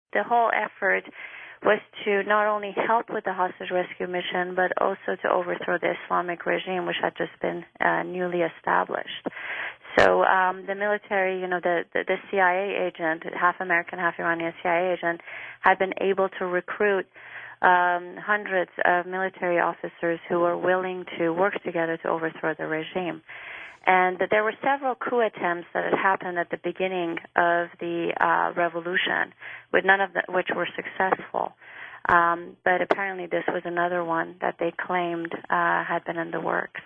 the whole effort was to not only help with the hostage rescue mission, but also to overthrow the Islamic regime, which had just been newly established. So the military, the CIA agent, half American, half Iranian CIA agent, had been able to recruit hundreds of military officers who were willing to work together to overthrow the regime. And there were several coup attempts that had happened at the beginning of the revolution, with none of which were successful. But apparently this was another one that they claimed had been in the works.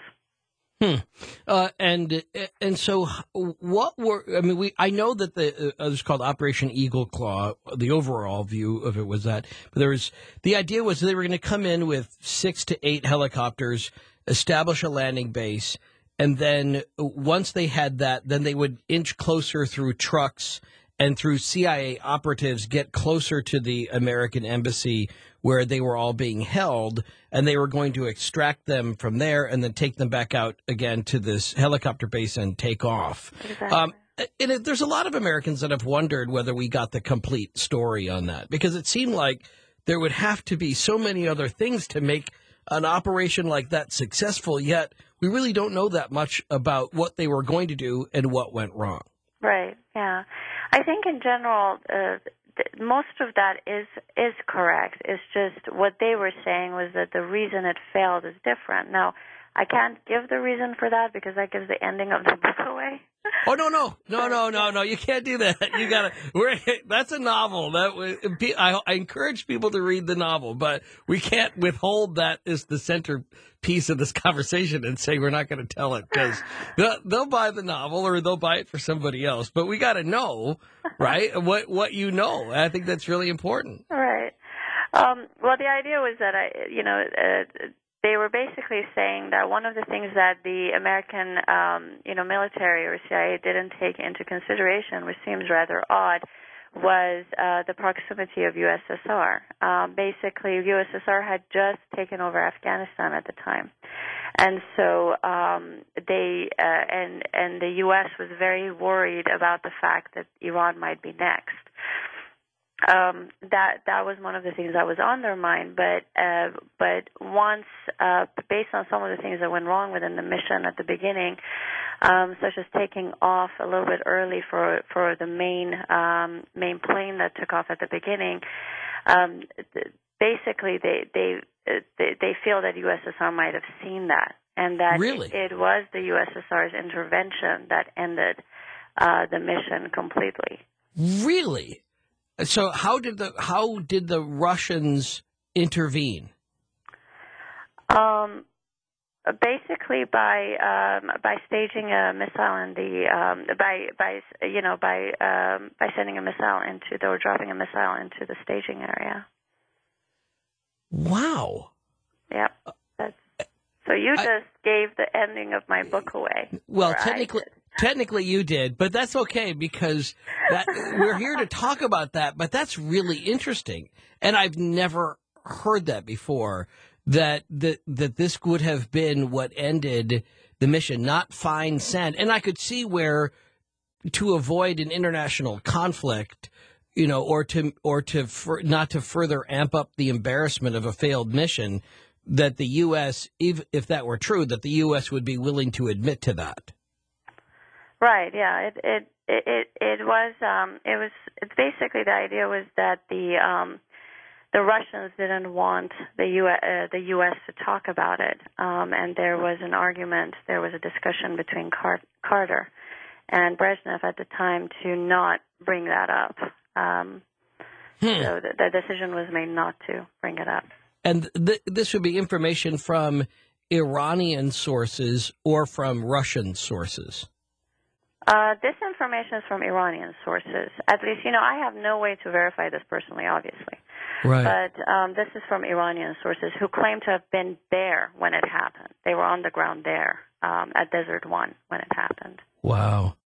And so what were, I know that it was called Operation Eagle Claw. The overall view of it was that, but the idea was they were going to come in with 6 to 8 helicopters, establish a landing base, and then once they had that, then they would inch closer through trucks and through CIA operatives, get closer to the American embassy where they were all being held, and they were going to extract them from there and then take them back out again to this helicopter base and take off. Exactly. There's a lot of Americans that have wondered whether we got the complete story on that, because it seemed like there would have to be so many other things to make an operation like that successful, yet we really don't know that much about what they were going to do and what went wrong. Right, yeah. I think in general, most of that is correct. It's just what they were saying was that the reason it failed is different. Now, I can't give the reason for that because that gives the ending of the book away. Oh, no! You can't do that. You gotta. That's a novel. I encourage people to read the novel, but we can't withhold that as the centerpiece of this conversation and say we're not going to tell it, because they'll buy the novel or they'll buy it for somebody else. But we got to know, right? What you know. I think that's really important. Right. Well, the idea was that they were basically saying that one of the things that the American, military or CIA didn't take into consideration, which seems rather odd, was the proximity of USSR. Basically, USSR had just taken over Afghanistan at the time, and so they and the U.S. was very worried about the fact that Iran might be next. That was one of the things that was on their mind, but once, based on some of the things that went wrong within the mission at the beginning, such as taking off a little bit early for the main plane that took off at the beginning, basically they feel that USSR might have seen that, and that really? it was the USSR's intervention that ended the mission completely. Really? So how did the Russians intervene? Basically by staging a missile in the by sending a missile or dropping a missile into the staging area. Wow. Yep. So you just gave the ending of my book away. Well, technically you did, but that's okay, because we're here to talk about that, but that's really interesting. And I've never heard that before, that this would have been what ended the mission, not fine sand. And I could see where, to avoid an international conflict, or not to further amp up the embarrassment of a failed mission, that the U.S., if that were true, that the U.S. would be willing to admit to that. Right. Yeah. It's basically, the idea was that the Russians didn't want the U.S. to talk about it, and there was an argument. There was a discussion between Carter and Brezhnev at the time to not bring that up. So the decision was made not to bring it up. And this would be information from Iranian sources or from Russian sources? This information is from Iranian sources. At least, I have no way to verify this personally, obviously. Right. But this is from Iranian sources who claim to have been there when it happened. They were on the ground there at Desert One when it happened. Wow.